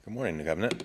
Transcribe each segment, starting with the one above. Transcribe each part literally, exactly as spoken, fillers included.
Good morning, New Covenant.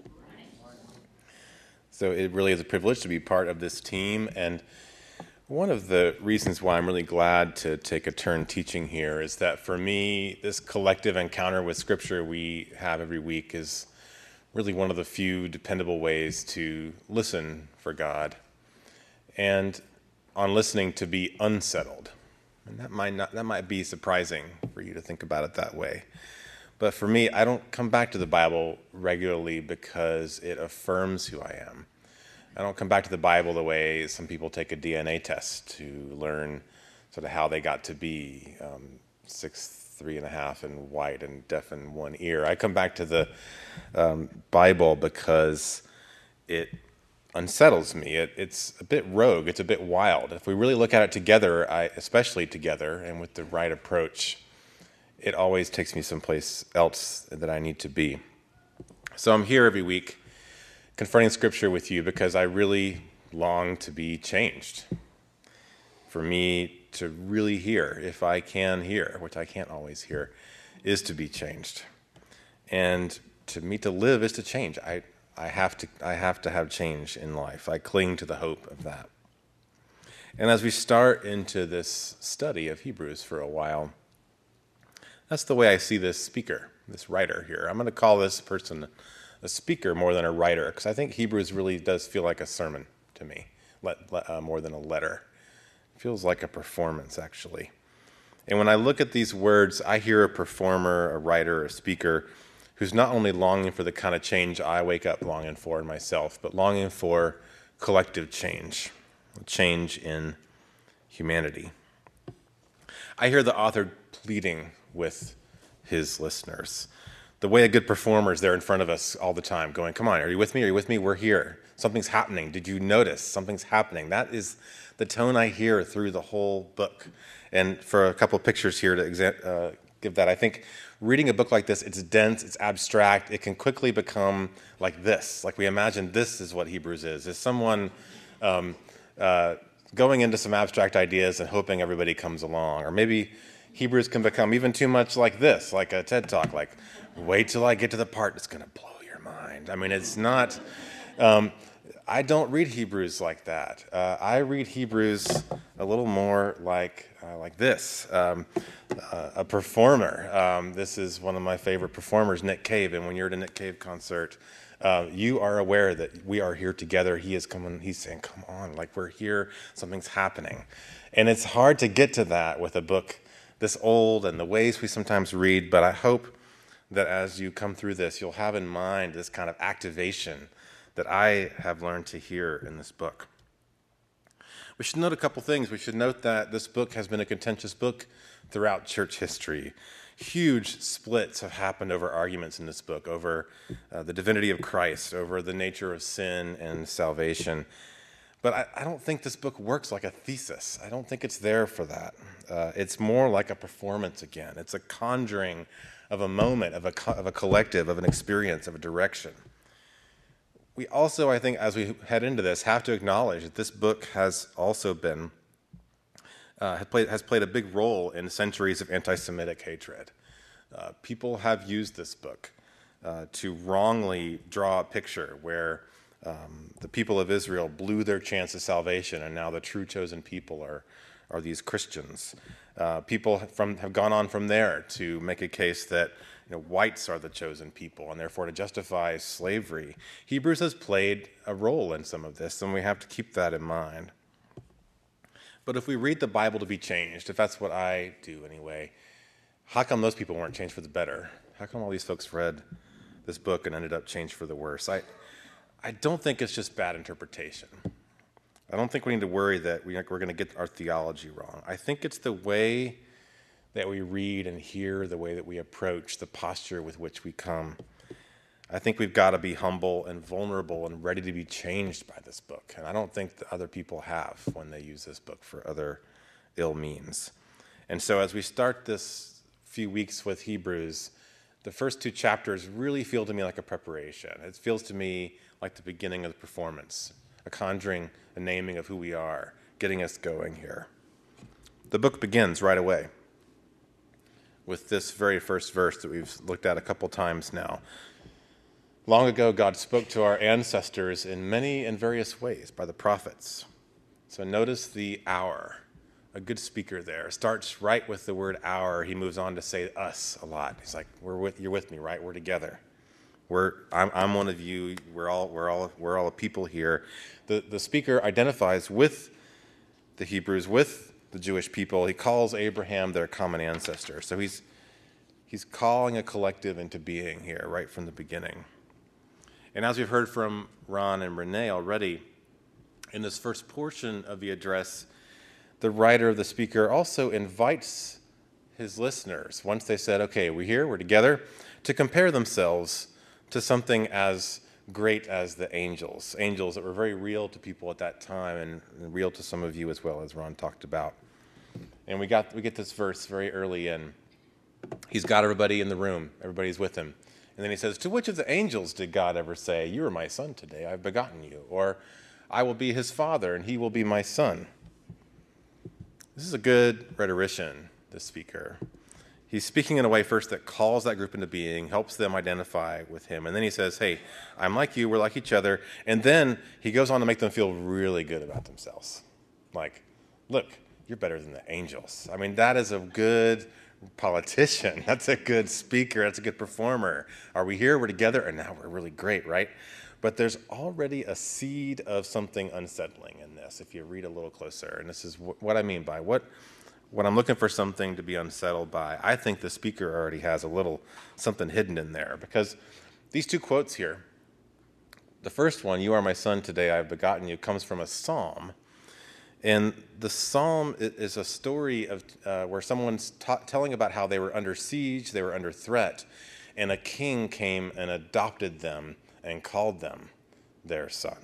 So it really is a privilege to be part of this team, and one of the reasons why I'm really glad to take a turn teaching here is that for me, this collective encounter with Scripture we have every week is really one of the few dependable ways to listen for God, and on listening to be unsettled. And that might not, that might be surprising for you to think about it that way. But for me, I don't come back to the Bible regularly because it affirms who I am. I don't come back to the Bible the way some people take a D N A test to learn sort of how they got to be um, six, three and a half, and white and deaf in one ear. I come back to the um, Bible because it unsettles me. It, it's a bit rogue. It's a bit wild. If we really look at it together, I, especially together and with the right approach, it always takes me someplace else that I need to be. So I'm here every week confronting Scripture with you because I really long to be changed. For me to really hear, if I can hear, which I can't always hear, is to be changed. And to me to live is to change. I, I have to I have to have change in life. I cling to the hope of that. And as we start into this study of Hebrews for a while, that's the way I see this speaker, this writer here. I'm going to call this person a speaker more than a writer, because I think Hebrews really does feel like a sermon to me, let, uh, more than a letter. It feels like a performance, actually. And when I look at these words, I hear a performer, a writer, a speaker, who's not only longing for the kind of change I wake up longing for in myself, but longing for collective change, change in humanity. I hear the author pleading with his listeners. The way a good performer is there in front of us all the time, going, come on, are you with me? Are you with me? We're here. Something's happening. Did you notice? Something's happening. That is the tone I hear through the whole book. And for a couple of pictures here to exa- uh, give that, I think reading a book like this, it's dense, it's abstract, it can quickly become like this. Like we imagine this is what Hebrews is. Is someone um, uh, going into some abstract ideas and hoping everybody comes along. Or maybe Hebrews can become even too much like this, like a TED Talk, like, wait till I get to the part that's going to blow your mind. I mean, it's not, um, I don't read Hebrews like that. Uh, I read Hebrews a little more like uh, like this, um, uh, a performer. Um, this is one of my favorite performers, Nick Cave, and when you're at a Nick Cave concert, uh, you are aware that we are here together. He is coming, he's saying, come on, like we're here, something's happening. And it's hard to get to that with a book this old and the ways we sometimes read, but I hope that as you come through this, you'll have in mind this kind of activation that I have learned to hear in this book. We should note a couple things. We should note that this book has been a contentious book throughout church history. Huge splits have happened over arguments in this book, over uh, the divinity of Christ, over the nature of sin and salvation. But I, I don't think this book works like a thesis. I don't think it's there for that. Uh, it's more like a performance again. It's a conjuring of a moment, of a, co- of a collective, of an experience, of a direction. We also, I think, as we head into this, have to acknowledge that this book has also been, uh, has, played, has played a big role in centuries of anti-Semitic hatred. Uh, people have used this book uh, to wrongly draw a picture where Um, the people of Israel blew their chance of salvation, and now the true chosen people are are these Christians. Uh, people from have gone on from there to make a case that you know, whites are the chosen people, and therefore to justify slavery. Hebrews has played a role in some of this, and we have to keep that in mind. But if we read the Bible to be changed, if that's what I do anyway, how come those people weren't changed for the better? How come all these folks read this book and ended up changed for the worse? I I don't think it's just bad interpretation. I don't think we need to worry that we're going to get our theology wrong. I think it's the way that we read and hear, the way that we approach, the posture with which we come. I think we've got to be humble and vulnerable and ready to be changed by this book. And I don't think that other people have when they use this book for other ill means. And so as we start this few weeks with Hebrews, the first two chapters really feel to me like a preparation. It feels to me like the beginning of the performance, a conjuring, a naming of who we are, getting us going here. The book begins right away with this very first verse that we've looked at a couple times now. Long ago, God spoke to our ancestors in many and various ways by the prophets. So notice the hour. A good speaker there starts right with the word our. He moves on to say us a lot. He's like, "We're with you're with me, right? We're together. We're I'm I'm one of you. We're all we're all we're all a people here." The the speaker identifies with the Hebrews, with the Jewish people. He calls Abraham their common ancestor. So he's he's calling a collective into being here right from the beginning. And as we've heard from Ron and Renee already, in this first portion of the address, the writer, the speaker, also invites his listeners, once they said, okay, we're here, we're together, to compare themselves to something as great as the angels. Angels that were very real to people at that time and real to some of you as well, as Ron talked about. And we got we get this verse very early in. He's got everybody in the room. Everybody's with him. And then he says, to which of the angels did God ever say, you are my son today, I've begotten you? Or, I will be his father, and he will be my son. This is a good rhetorician, this speaker. He's speaking in a way first that calls that group into being, helps them identify with him. And then he says, hey, I'm like you, we're like each other. And then he goes on to make them feel really good about themselves. Like, look, you're better than the angels. I mean, that is a good politician. That's a good speaker. That's a good performer. Are we here? We're together, and now we're really great, right? But there's already a seed of something unsettling in this, if you read a little closer. And this is wh- what I mean by what, what I'm looking for something to be unsettled by. I think the speaker already has a little something hidden in there, because these two quotes here, the first one, you are my son, today I have begotten you, comes from a psalm. And the psalm is a story of uh, where someone's ta- telling about how they were under siege, they were under threat, and a king came and adopted them and called them their son.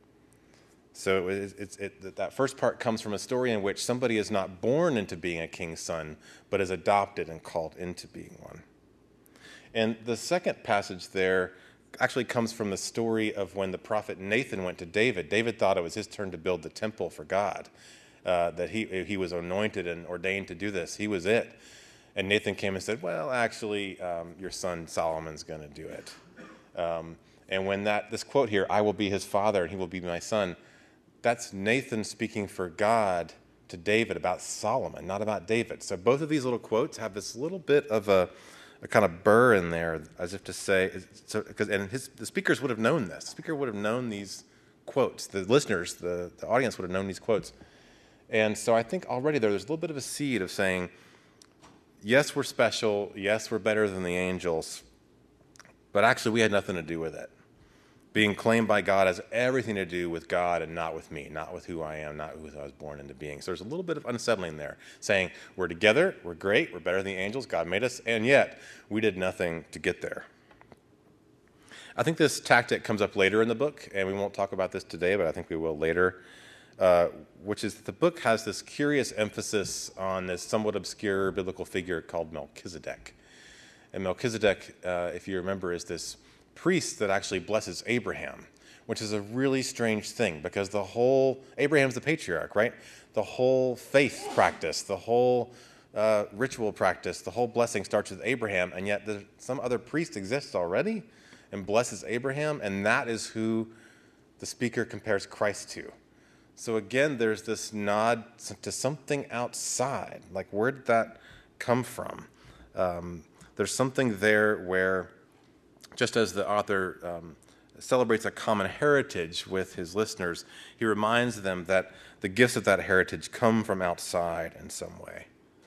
So it, it's, it, that first part comes from a story in which somebody is not born into being a king's son, but is adopted and called into being one. And the second passage there actually comes from the story of when the prophet Nathan went to David. David thought it was his turn to build the temple for God, uh, that he he was anointed and ordained to do this. He was it. And Nathan came and said, well, actually, um, your son Solomon's going to do it. Um, and when that this quote here, I will be his father and he will be my son, that's Nathan speaking for God to David about Solomon, not about David. So both of these little quotes have this little bit of a a kind of burr in there, as if to say, so, because and his, the speakers would have known this. The speaker would have known these quotes. The listeners, the, the audience would have known these quotes. And so I think already there, there's a little bit of a seed of saying, yes, we're special. Yes, we're better than the angels. But actually, we had nothing to do with it. Being claimed by God has everything to do with God and not with me, not with who I am, not who I was born into being. So there's a little bit of unsettling there, saying we're together, we're great, we're better than the angels, God made us, and yet we did nothing to get there. I think this tactic comes up later in the book, and we won't talk about this today, but I think we will later, uh, which is that the book has this curious emphasis on this somewhat obscure biblical figure called Melchizedek. And Melchizedek, uh, if you remember, is this priest that actually blesses Abraham, which is a really strange thing because the whole, Abraham's the patriarch, right? The whole faith practice, the whole uh, ritual practice, the whole blessing starts with Abraham, and yet there, some other priest exists already and blesses Abraham, and that is who the speaker compares Christ to. So again, there's this nod to something outside. Like, where did that come from? Um, there's something there where, just as the author um, celebrates a common heritage with his listeners, he reminds them that the gifts of that heritage come from outside in some way.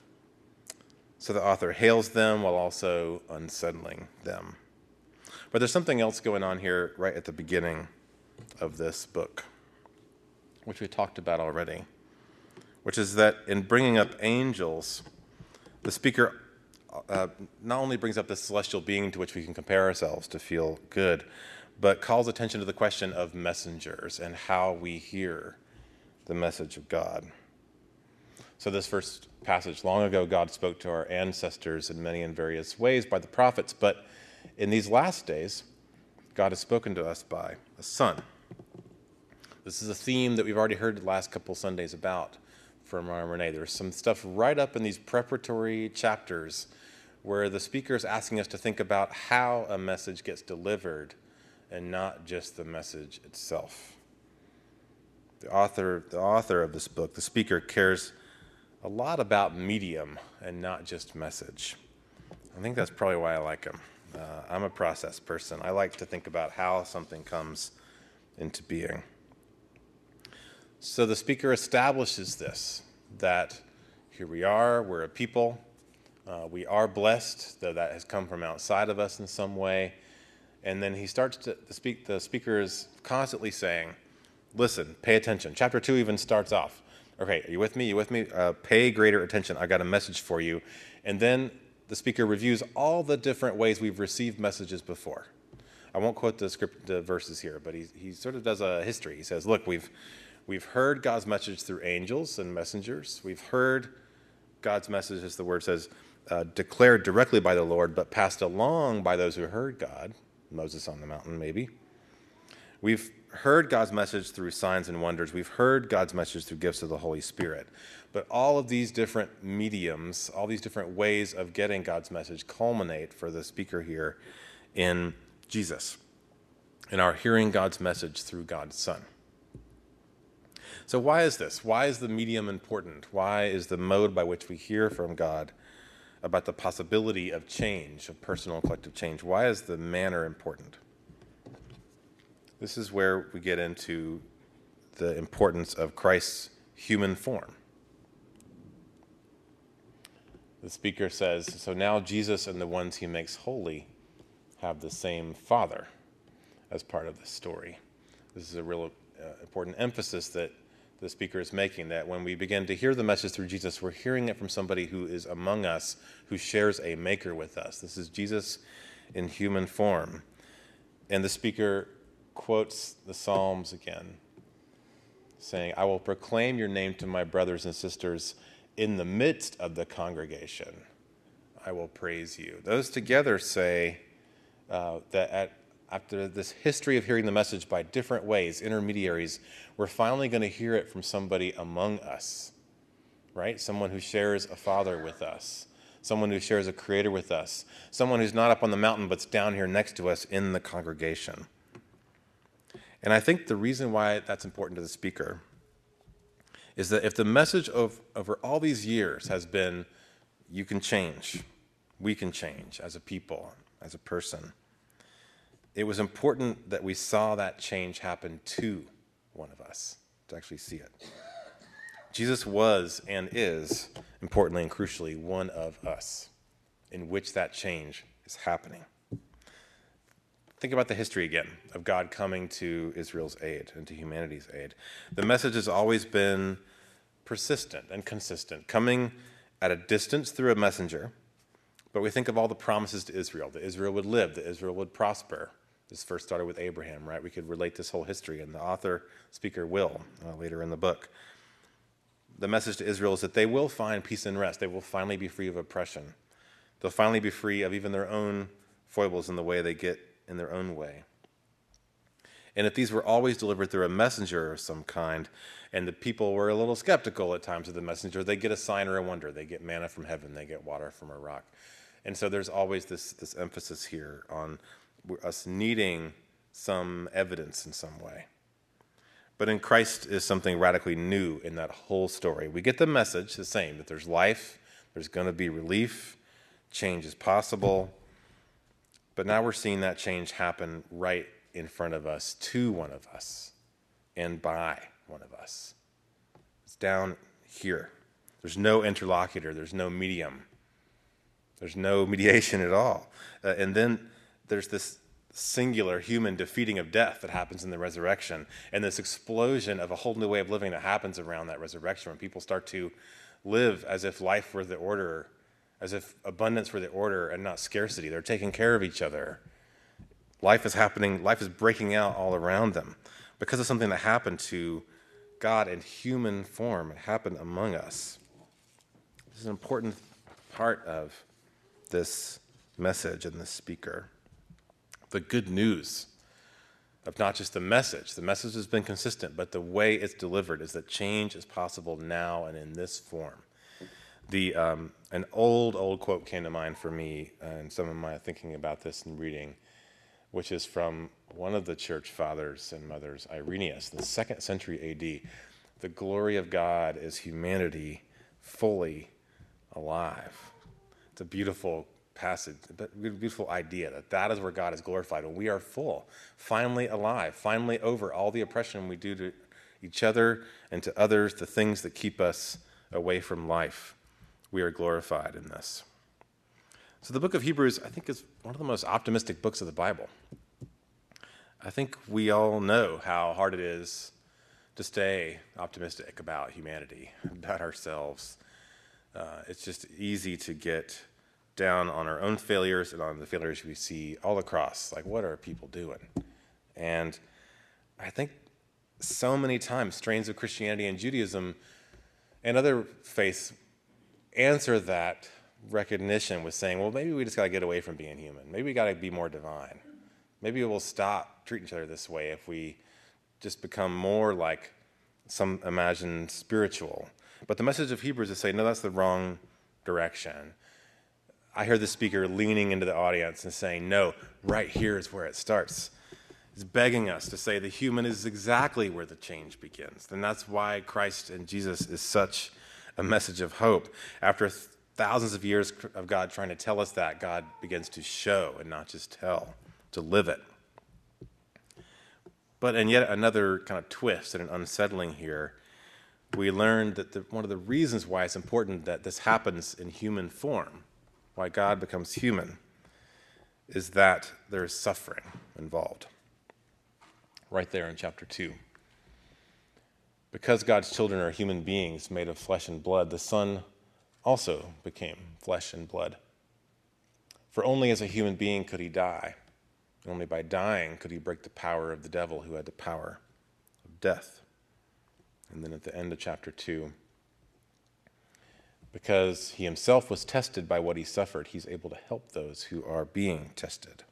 So the author hails them while also unsettling them. But there's something else going on here right at the beginning of this book, which we talked about already, which is that in bringing up angels, the speaker Uh, not only brings up the celestial being to which we can compare ourselves to feel good, but calls attention to the question of messengers and how we hear the message of God. So this first passage, long ago God spoke to our ancestors in many and various ways by the prophets, but in these last days, God has spoken to us by a son. This is a theme that we've already heard the last couple Sundays about from Ron and Renee. There's some stuff right up in these preparatory chapters where the speaker is asking us to think about how a message gets delivered and not just the message itself. The author, the author of this book, the speaker, cares a lot about medium and not just message. I think that's probably why I like him. Uh, I'm a process person. I like to think about how something comes into being. So the speaker establishes this, that here we are, we're a people, uh, we are blessed, though that has come from outside of us in some way. And then he starts to the speak. The speaker is constantly saying, listen, pay attention. Chapter two even starts off, okay, are you with me? You with me? Uh, pay greater attention. I got a message for you. And then the speaker reviews all the different ways we've received messages before. I won't quote the script, the verses here, but he he sort of does a history. He says, look, we've we've heard God's message through angels and messengers. We've heard God's message, as the word says, uh, declared directly by the Lord, but passed along by those who heard God. Moses on the mountain, maybe. We've heard God's message through signs and wonders. We've heard God's message through gifts of the Holy Spirit. But all of these different mediums, all these different ways of getting God's message culminate for the speaker here in Jesus, in our hearing God's message through God's Son. So why is this? Why is the medium important? Why is the mode by which we hear from God about the possibility of change, of personal and collective change? Why is the manner important? This is where we get into the importance of Christ's human form. The speaker says, so now Jesus and the ones he makes holy have the same Father as part of this story. This is a real uh, important emphasis that the speaker is making, that when we begin to hear the message through Jesus, we're hearing it from somebody who is among us, who shares a maker with us. This is Jesus in human form. And the speaker quotes the Psalms again, saying, I will proclaim your name to my brothers and sisters in the midst of the congregation. I will praise you. Those together say uh, that at after this history of hearing the message by different ways, intermediaries, we're finally going to hear it from somebody among us, right? Someone who shares a father with us, someone who shares a creator with us, someone who's not up on the mountain but's down here next to us in the congregation. And I think the reason why that's important to the speaker is that if the message of over all these years has been, you can change, we can change as a people, as a person, it was important that we saw that change happen to one of us, to actually see it. Jesus was and is, importantly and crucially, one of us, in which that change is happening. Think about the history again of God coming to Israel's aid and to humanity's aid. The message has always been persistent and consistent, coming at a distance through a messenger. But we think of all the promises to Israel, that Israel would live, that Israel would prosper. This first started with Abraham, right? We could relate this whole history, and the author, speaker will, uh, later in the book. The message to Israel is that they will find peace and rest. They will finally be free of oppression. They'll finally be free of even their own foibles in the way they get in their own way. And if these were always delivered through a messenger of some kind, and the people were a little skeptical at times of the messenger, they get a sign or a wonder. They get manna from heaven. They get water from a rock. And so there's always this, this emphasis here on us needing some evidence in some way. But in Christ is something radically new in that whole story. We get the message the same, that there's life, there's going to be relief, change is possible. But now we're seeing that change happen right in front of us, to one of us, and by one of us. It's down here. There's no interlocutor. There's no medium. There's no mediation at all. Uh, and then there's this singular human defeating of death that happens in the resurrection, and this explosion of a whole new way of living that happens around that resurrection when people start to live as if life were the order, as if abundance were the order and not scarcity. They're taking care of each other. Life is happening, life is breaking out all around them because of something that happened to God in human form. It happened among us. This is an important part of this message and this speaker. The good news of not just the message. The message has been consistent, but the way it's delivered is that change is possible now and in this form. The um, an old, old quote came to mind for me, and some of my thinking about this and reading, which is from one of the church fathers and mothers, Irenaeus, the second century A D. The glory of God is humanity fully alive. It's a beautiful passage, a beautiful idea that that is where God is glorified, when we are full, finally alive, finally over all the oppression we do to each other and to others, the things that keep us away from life. We are glorified in this. So the book of Hebrews, I think, is one of the most optimistic books of the Bible. I think we all know how hard it is to stay optimistic about humanity, about ourselves. Uh, it's just easy to get down on our own failures and on the failures we see all across. Like, what are people doing? And I think so many times strains of Christianity and Judaism and other faiths answer that recognition with saying, well, maybe we just got to get away from being human. Maybe we got to be more divine. Maybe we'll stop treating each other this way if we just become more like some imagined spiritual. But the message of Hebrews is saying, no, that's the wrong direction. I hear the speaker leaning into the audience and saying, no, right here is where it starts. It's begging us to say the human is exactly where the change begins. And that's why Christ and Jesus is such a message of hope. After thousands of years of God trying to tell us that, God begins to show and not just tell, to live it. But in yet another kind of twist and an unsettling here, we learned that the, one of the reasons why it's important that this happens in human form, why God becomes human, is that there is suffering involved. Right there in chapter two. Because God's children are human beings made of flesh and blood, the Son also became flesh and blood. For only as a human being could he die. And only by dying could he break the power of the devil, who had the power of death. And then at the end of chapter two, because he himself was tested by what he suffered, he's able to help those who are being tested.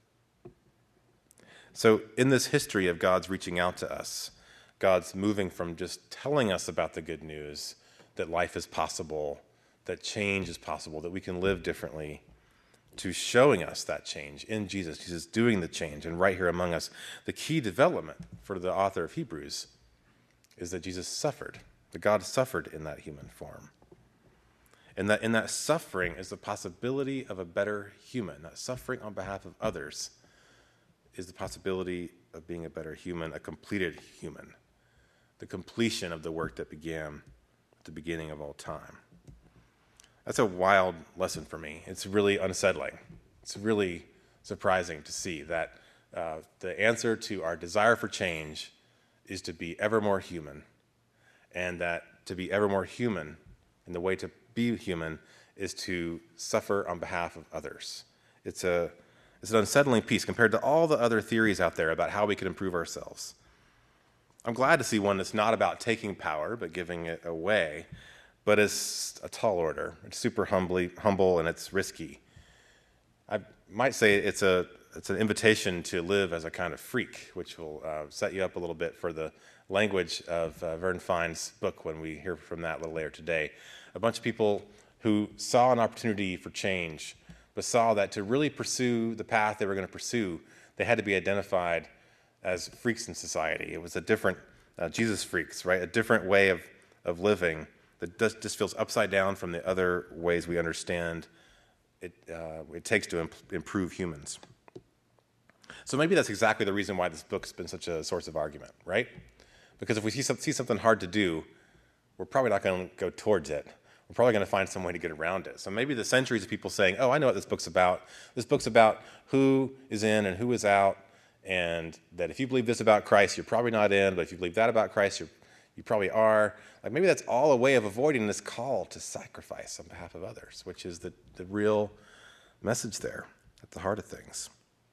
So in this history of God's reaching out to us, God's moving from just telling us about the good news, that life is possible, that change is possible, that we can live differently, to showing us that change in Jesus. Jesus doing the change, and right here among us. The key development for the author of Hebrews is that Jesus suffered, that God suffered in that human form. And that in that suffering is the possibility of a better human. That suffering on behalf of others is the possibility of being a better human, a completed human, the completion of the work that began at the beginning of all time. That's a wild lesson for me. It's really unsettling. It's really surprising to see that uh, the answer to our desire for change is to be ever more human, and that to be ever more human, and the way to be human is to suffer on behalf of others. It's a It's an unsettling piece compared to all the other theories out there about how we can improve ourselves. I'm glad to see one that's not about taking power, but giving it away, but it's a tall order. It's super humbly, humble, and it's risky. I might say it's a it's an invitation to live as a kind of freak, which will uh, set you up a little bit for the language of uh, Vern Fine's book when we hear from that a little later today. A bunch of people who saw an opportunity for change, but saw that to really pursue the path they were going to pursue, they had to be identified as freaks in society. It was a different, uh, Jesus freaks, right? A different way of, of living that does, just feels upside down from the other ways we understand it, uh, it takes to imp- improve humans. So maybe that's exactly the reason why this book's been such a source of argument, right? Because if we see, some, see something hard to do, we're probably not going to go towards it. We're probably going to find some way to get around it. So maybe the centuries of people saying, oh, I know what this book's about. This book's about who is in and who is out, and that if you believe this about Christ, you're probably not in, but if you believe that about Christ, you're, you probably are. Like maybe that's all a way of avoiding this call to sacrifice on behalf of others, which is the, the real message there at the heart of things.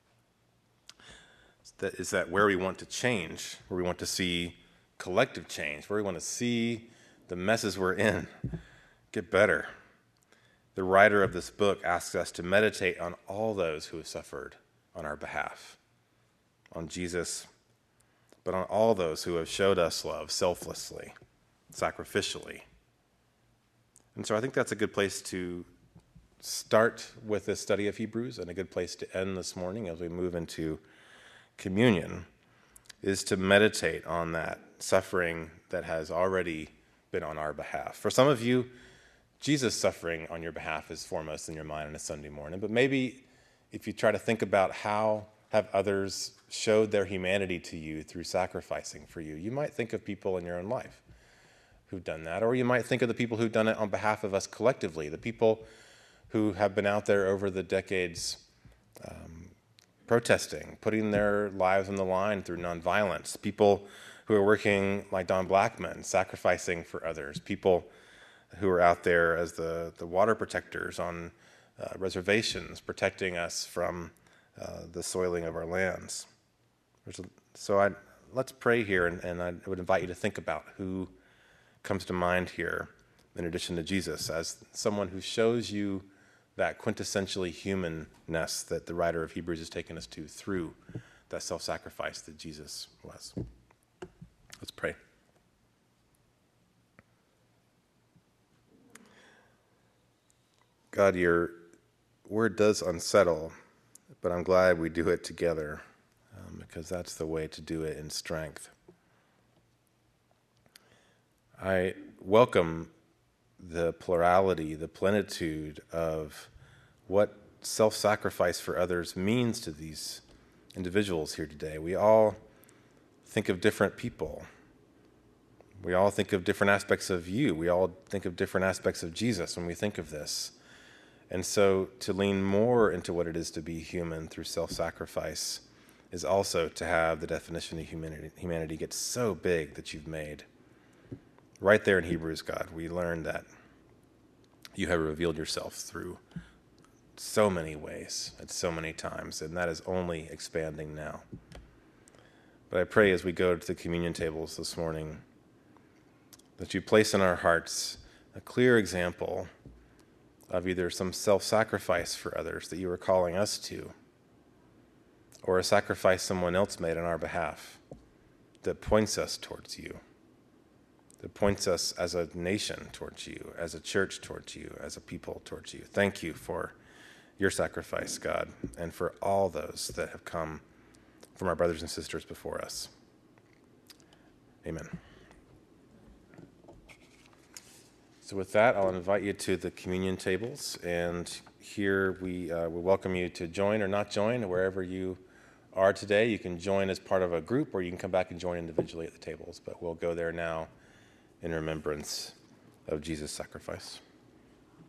That is that where we want to change, where we want to see collective change, where we want to see the messes we're in get better. The writer of this book asks us to meditate on all those who have suffered on our behalf, on Jesus, but on all those who have showed us love selflessly, sacrificially. And so I think that's a good place to start with this study of Hebrews, and a good place to end this morning as we move into communion is to meditate on that suffering that has already been on our behalf. For some of you, Jesus' suffering on your behalf is foremost in your mind on a Sunday morning, but maybe if you try to think about how have others showed their humanity to you through sacrificing for you, you might think of people in your own life who've done that, or you might think of the people who've done it on behalf of us collectively, the people who have been out there over the decades um, protesting, putting their lives on the line through nonviolence, people who are working like Don Blackman, sacrificing for others, people who are out there as the, the water protectors on uh, reservations, protecting us from uh, the soiling of our lands. A, so I, let's pray here, and, and I would invite you to think about who comes to mind here in addition to Jesus as someone who shows you that quintessentially humanness that the writer of Hebrews has taken us to through that self-sacrifice that Jesus was. Let's pray. God, your word does unsettle, but I'm glad we do it together um, because that's the way to do it in strength. I welcome the plurality, the plenitude of what self-sacrifice for others means to these individuals here today. We all think of different people. We all think of different aspects of you. We all think of different aspects of Jesus when we think of this. And so to lean more into what it is to be human through self-sacrifice is also to have the definition of humanity, humanity get so big that you've made. Right there in Hebrews, God, we learn that you have revealed yourself through so many ways at so many times, and that is only expanding now. But I pray as we go to the communion tables this morning that you place in our hearts a clear example of either some self-sacrifice for others that you are calling us to, or a sacrifice someone else made on our behalf that points us towards you, that points us as a nation towards you, as a church towards you, as a people towards you. Thank you for your sacrifice, God, and for all those that have come from our brothers and sisters before us. Amen. So with that, I'll invite you to the communion tables, and here we uh, will welcome you to join or not join, wherever you are today. You can join as part of a group, or you can come back and join individually at the tables, but we'll go there now in remembrance of Jesus' sacrifice.